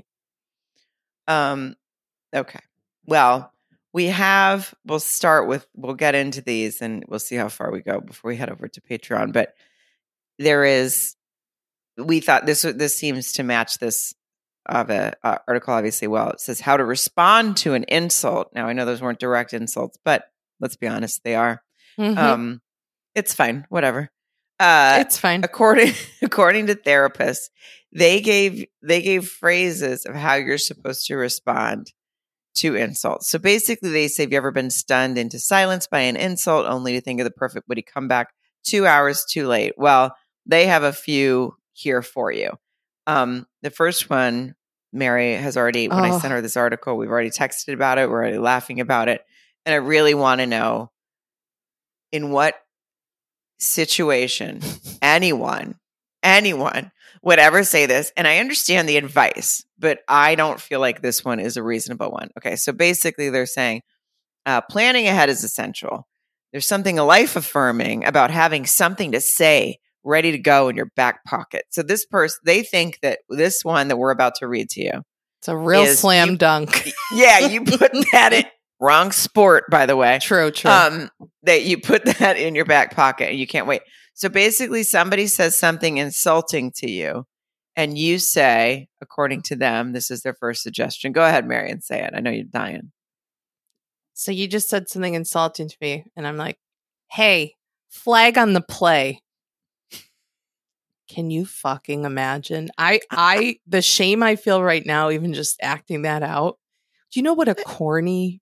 Okay. Well, we'll get into these and we'll see how far we go before we head over to Patreon. But we thought this seems to match this article obviously well. It says how to respond to an insult. Now I know those weren't direct insults, but let's be honest, they are. Mm-hmm. It's fine. Whatever. It's fine. According to therapists, they gave phrases of how you're supposed to respond to insults. So basically they say, have you ever been stunned into silence by an insult only to think of the perfect witty comeback 2 hours too late? Well, they have a few here for you. The first one, Mary has already, when I sent her this article, we've already texted about it. We're already laughing about it. And I really want to know in what situation anyone would ever say this. And I understand the advice, but I don't feel like this one is a reasonable one. Okay. So basically they're saying, planning ahead is essential. There's something life affirming about having something to say ready to go in your back pocket. So this person, they think that this one that we're about to read to you, it's a real slam dunk. Yeah. You put that in wrong sport, by the way. True. That you put that in your back pocket and you can't wait. So basically somebody says something insulting to you and you say, according to them, this is their first suggestion. Go ahead, Mary, and say it. I know you're dying. So you just said something insulting to me and I'm like, hey, flag on the play. Can you fucking imagine? The shame I feel right now, even just acting that out. Do you know what a corny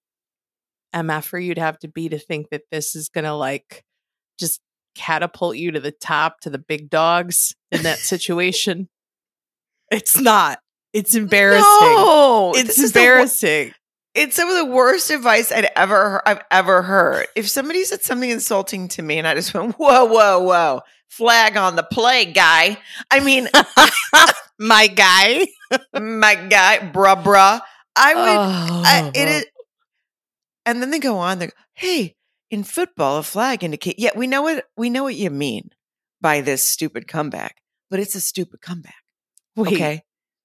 MFer you'd have to be to think that this is going to like just catapult you to the top, to the big dogs in that situation? It's not. It's embarrassing. No, it's embarrassing. It's some of the worst advice I've ever heard. If somebody said something insulting to me and I just went, whoa, flag on the play, guy. I mean, my guy, bruh. It is. And then they go on, they go, hey, in football, a flag indicates, yeah, we know what you mean by this stupid comeback, but it's a stupid comeback. Wait, okay.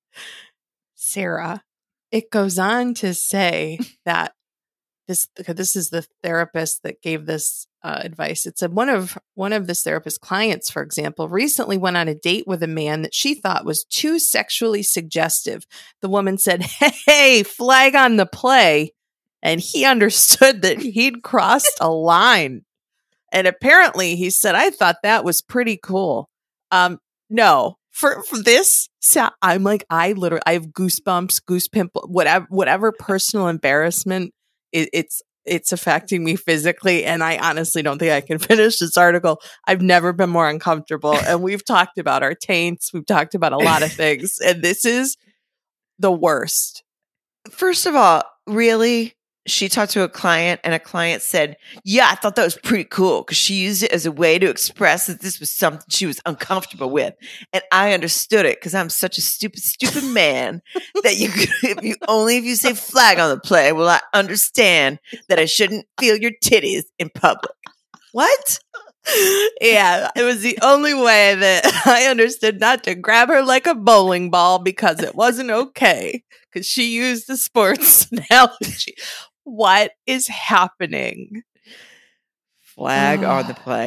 Sarah, it goes on to say that this is the therapist that gave this advice. It said one of this therapist's clients, for example, recently went on a date with a man that she thought was too sexually suggestive. The woman said, hey, flag on the play. And he understood that he'd crossed a line. And apparently he said, I thought that was pretty cool. No, for this, I'm like, I have goosebumps, goose pimple, whatever personal embarrassment. It's affecting me physically. And I honestly don't think I can finish this article. I've never been more uncomfortable. And we've talked about our taints. We've talked about a lot of things. And this is the worst. First of all, really? She talked to a client and a client said, yeah, I thought that was pretty cool because she used it as a way to express that this was something she was uncomfortable with. And I understood it because I'm such a stupid man that if you say flag on the play, will I understand that I shouldn't feel your titties in public. What? Yeah, it was the only way that I understood not to grab her like a bowling ball because it wasn't okay because she used the sports analogy. What is happening? Flag on the play.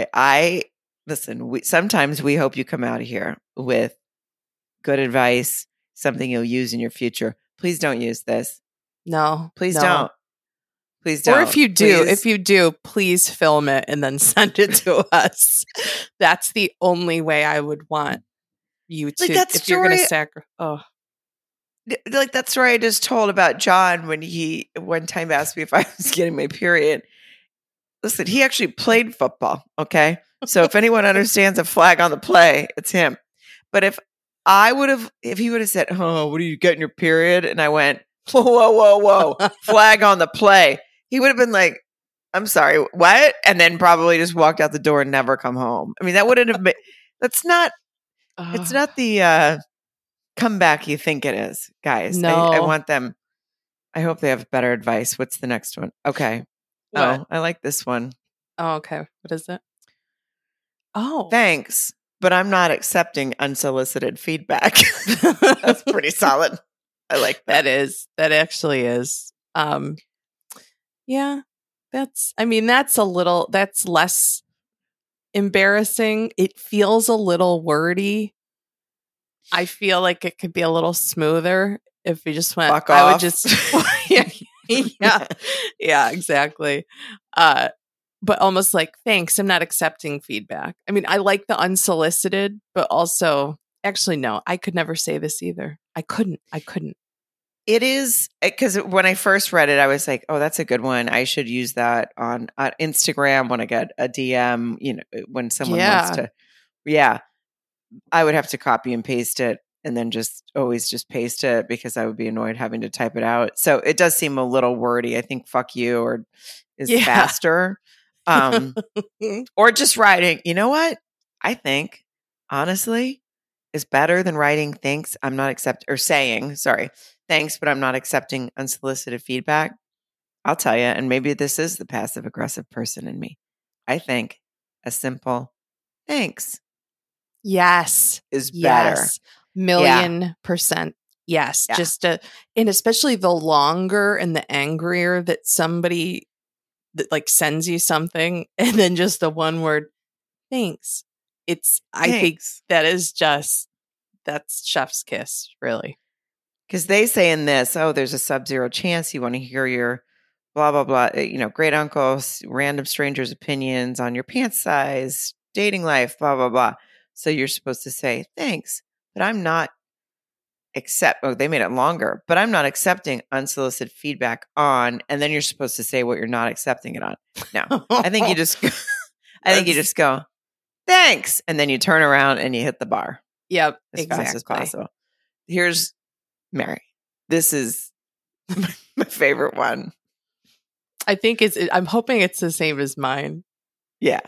Sometimes we hope you come out of here with good advice, something you'll use in your future. Please don't use this. No. Please don't. Please don't. Or if you do, please film it and then send it to us. That's the only way I would want you to, like if you're going to sacrifice. Oh. Like that story I just told about John when he one time asked me if I was getting my period. Listen, he actually played football. Okay. So if anyone understands a flag on the play, it's him. But if he would have said, "Oh, what are you getting your period?" And I went, whoa, flag on the play. He would have been like, "I'm sorry, what?" And then probably just walked out the door and never come home. I mean, that wouldn't have been, it's not the comeback you think it is, guys. No. I want them. I hope they have better advice. What's the next one? Okay. What? Oh, I like this one. Oh, okay. What is it? Oh. Thanks, but I'm not accepting unsolicited feedback. That's pretty solid. I like that. That actually is. Yeah. That's less embarrassing. It feels a little wordy. I feel like it could be a little smoother if we just went, fuck off. I would just, yeah, exactly. But almost like, thanks, I'm not accepting feedback. I mean, I like the unsolicited, but also, actually, no, I could never say this either. I couldn't. It is, because when I first read it, I was like, oh, that's a good one. I should use that on Instagram when I get a DM, when someone wants to. Yeah. I would have to copy and paste it and then always just paste it because I would be annoyed having to type it out. So it does seem a little wordy. I think "fuck you" is faster. Or just writing, you know what? I think, honestly, is better than writing "thanks, I'm not saying, "thanks, but I'm not accepting unsolicited feedback." I'll tell you, and maybe this is the passive aggressive person in me. I think a simple "thanks." Yes. Is better. Yes. 1,000,000%. Yes. Yeah. And especially the longer and the angrier that somebody that like sends you something and then just the one word, "thanks." I think that's chef's kiss, really. Because they say in this, there's a sub-zero chance you want to hear your blah, blah, blah, great uncles, random strangers' opinions on your pants size, dating life, blah, blah, blah. So you're supposed to say, "Thanks, but I'm not they made it longer, but I'm not accepting unsolicited feedback on," and then you're supposed to say what you're not accepting it on. No, I think you just go, "Thanks," and then you turn around and you hit the bar. Yep, as fast as possible. Here's Mary. This is my favorite one. I think I'm hoping it's the same as mine. Yeah.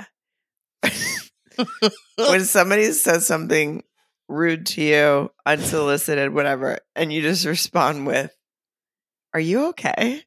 When somebody says something rude to you, unsolicited, whatever, and you just respond with, "Are you okay?"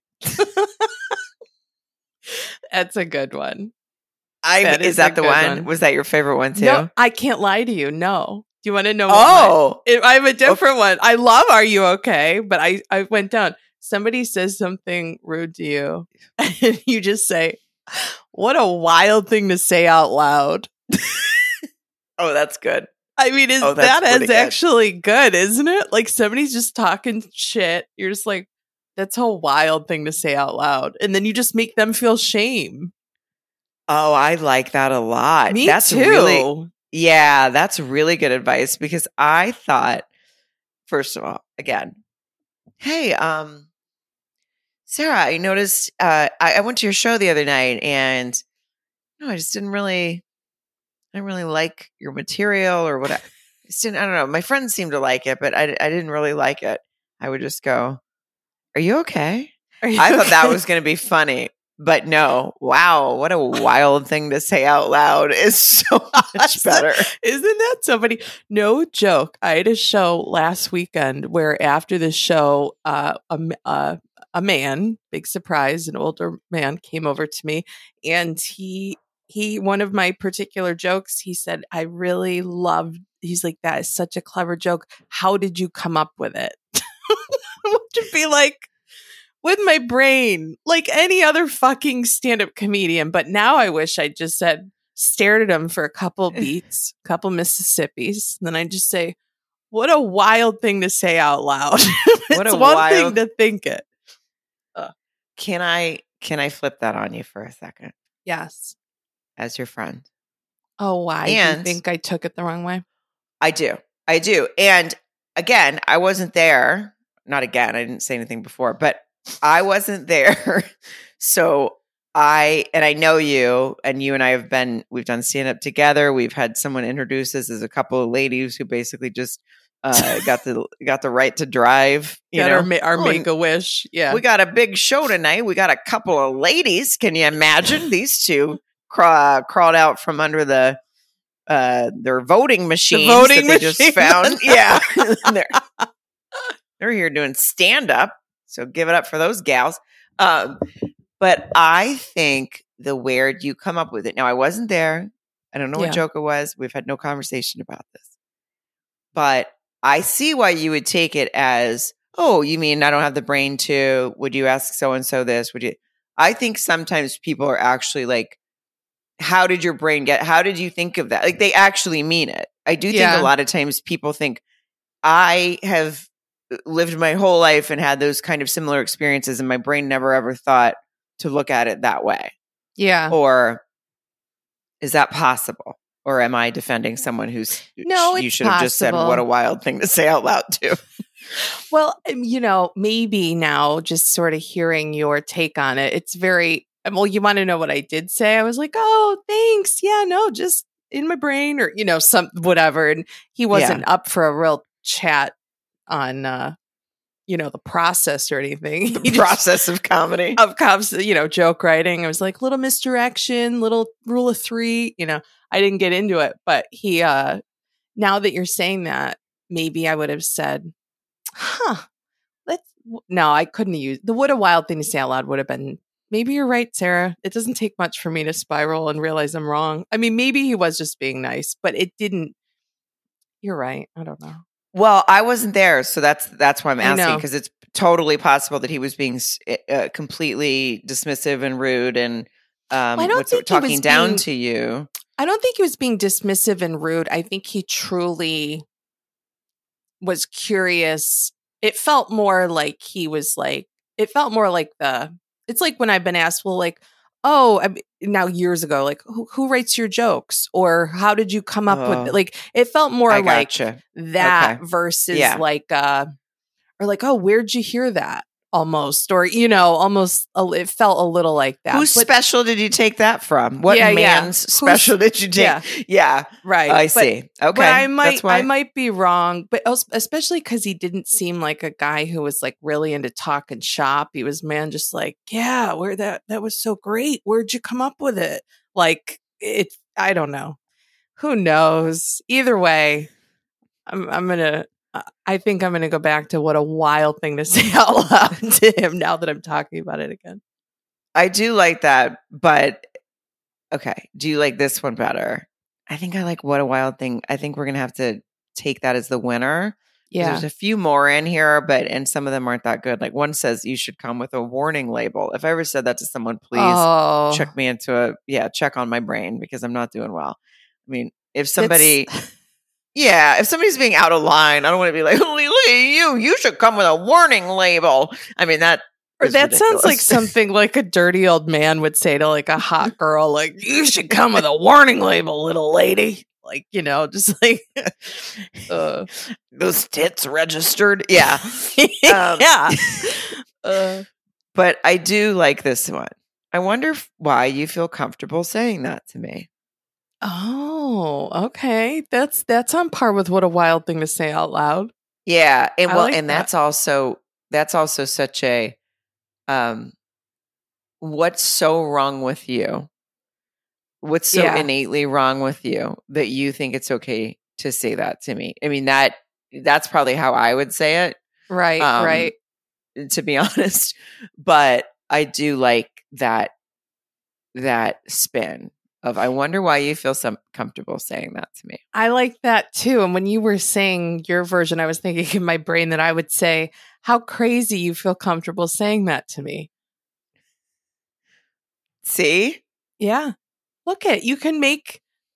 That's a good one. Is that the one? Was that your favorite one too? No, I can't lie to you. No. Do you want to know? I have a different one. I love "Are you okay?" But I went down. Somebody says something rude to you, and you just say, "What a wild thing to say out loud." Oh, that's good. I mean, that is actually good, isn't it? Like somebody's just talking shit. You're just like, that's a wild thing to say out loud. And then you just make them feel shame. Oh, I like that a lot. Me too. That's really good advice because I thought, first of all, again, hey, Sarah, I noticed I went to your show the other night and I just didn't really like your material or what. I don't know. My friends seemed to like it, but I didn't really like it. I would just go, "Are you okay?" I thought that was going to be funny, but no. Wow. What a wild thing to say out loud is so much better. Isn't that somebody? No joke. I had a show last weekend where after the show, a man, big surprise, an older man came over to me and he one of my particular jokes, he said, "I really loved," he's like, "that is such a clever joke. How did you come up with it?" Would you be like, with my brain, like any other fucking stand-up comedian. But now I wish I just stared at him for a couple beats, couple Mississippis. And then I just say, what a wild thing to say out loud. It's one thing to think it. Can I flip that on you for a second? Yes. As your friend. Oh, why? Do you think I took it the wrong way? I do. I do. And again, I wasn't there. Not again. I didn't say anything before, but I wasn't there. So I know you, and you and I we've done stand up together. We've had someone introduce us as a couple of ladies who basically just got the right to drive. Our Make-A-Wish. Yeah. We got a big show tonight. We got a couple of ladies. Can you imagine? These two crawled out from under their voting machines they just found. Yeah. They're here doing stand up. So give it up for those gals. But I think where'd you come up with it? Now, I wasn't there. I don't know what joke it was. We've had no conversation about this. But I see why you would take it as, oh, you mean I don't have the brain to, would you ask so-and-so this? Would you? I think sometimes people are actually like, how did your brain how did you think of that? Like they actually mean it. I do think a lot of times people think I have lived my whole life and had those kind of similar experiences and my brain never ever thought to look at it that way. Yeah. Or is that possible? Or am I defending someone who's you should have just said what a wild thing to say out loud too? Well, maybe now just sort of hearing your take on it, it's very, well, you want to know what I did say? I was like, oh, thanks. Yeah, no, just in my brain or, some whatever. And he wasn't up for a real chat on, the process or anything. The process of comedy. Of joke writing. I was like, little misdirection, little rule of three. I didn't get into it. But he, now that you're saying that, maybe I would have said, no, I couldn't use the what a wild thing to say out loud would have been, maybe you're right, Sarah. It doesn't take much for me to spiral and realize I'm wrong. I mean, maybe he was just being nice, but it didn't. You're right. I don't know. Well, I wasn't there, so that's why I'm asking, because it's totally possible that he was being completely dismissive and rude and talking down to you. I don't think he was being dismissive and rude. I think he truly was curious. It felt more like it's like when I've been asked, well, like, now years ago, like who writes your jokes or how did you come up with it? Like it felt more like that versus like, or like, oh, where'd you hear that? Almost, or, almost it felt a little like that. Whose special did you take that from? What man's special did you take? Yeah. Right. I see. Okay. But I might be wrong, but especially because he didn't seem like a guy who was like really into talking shop. He was just like, yeah, that was so great. Where'd you come up with it? Like I don't know. Who knows? Either way, I think I'm going to go back to what a wild thing to say out loud to him now that I'm talking about it again. I do like that, but okay. Do you like this one better? I think I like what a wild thing. I think we're going to have to take that as the winner. Yeah. There's a few more in here, and some of them aren't that good. Like one says you should come with a warning label. If I ever said that to someone, please check me into check on my brain because I'm not doing well. I mean, if somebody... Yeah, if somebody's being out of line, I don't want to be like, Lee, you should come with a warning label. I mean, that sounds like something like a dirty old man would say to like a hot girl, like, you should come with a warning label, little lady. Like, just like those tits registered. Yeah. But I do like this one. I wonder why you feel comfortable saying that to me. Oh, okay. That's on par with what a wild thing to say out loud. Yeah, and that's also such a what's so wrong with you? What's so innately wrong with you that you think it's okay to say that to me? I mean, that's probably how I would say it. Right, right. To be honest, but I do like that spin. I wonder why you feel so comfortable saying that to me. I like that too. And when you were saying your version, I was thinking in my brain that I would say, how crazy you feel comfortable saying that to me. See? Yeah. Look you can make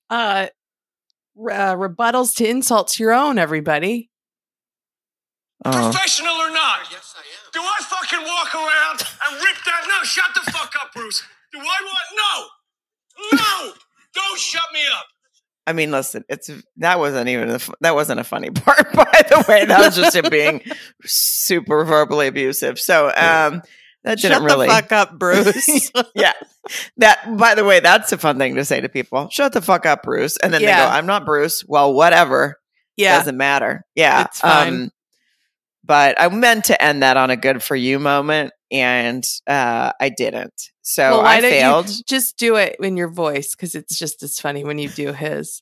rebuttals to insults your own, everybody. Professional or not? Yes, I am. Do I fucking walk around and rip that? No, shut the fuck up, Bruce. Do I want? No! Don't shut me up. I mean, listen, that wasn't a funny part, by the way. That was just him being super verbally abusive. So that didn't really. Shut the fuck up, Bruce. Yeah. That, by the way, that's a fun thing to say to people. Shut the fuck up, Bruce. And then they go, I'm not Bruce. Well, whatever. Yeah. Doesn't matter. Yeah. It's fine. But I meant to end that on a good for you moment, and I didn't. So I failed. Just do it in your voice, because it's just as funny when you do his.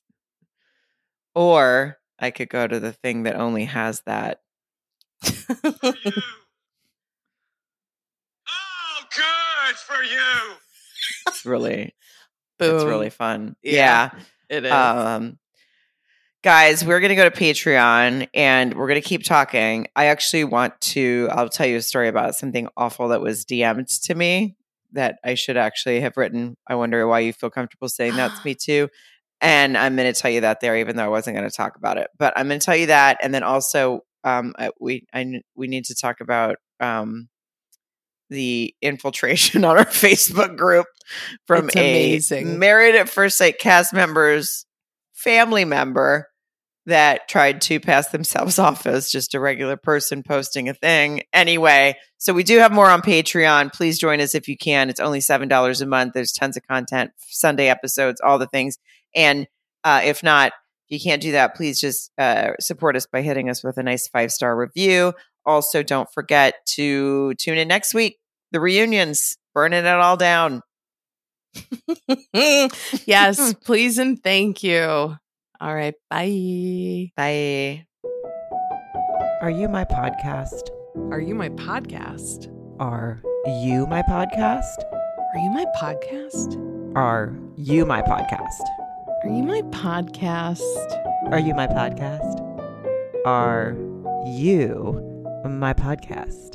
Or I could go to the thing that only has that. Oh, good for you. It's really, Boom. It's really fun. Yeah. It is. Guys, we're going to go to Patreon and we're going to keep talking. I actually I'll tell you a story about something awful that was DM'd to me that I should actually have written. I wonder why you feel comfortable saying that to me too. And I'm going to tell you that there, even though I wasn't going to talk about it. But I'm going to tell you that. And then also we need to talk about the infiltration on our Facebook group from a Married at First Sight cast member's family member that tried to pass themselves off as just a regular person posting a thing. Anyway, so we do have more on Patreon. Please join us if you can. It's only $7 a month. There's tons of content, Sunday episodes, all the things. And if not, if you can't do that, please just support us by hitting us with a nice 5-star review. Also, don't forget to tune in next week. The reunions, burning it all down. Yes, please and thank you. All right, bye. Bye. Are you my podcast? Are you my podcast? Are you my podcast? Are you my podcast? Are you my podcast? Are you my podcast? Are you my podcast? Are you my podcast?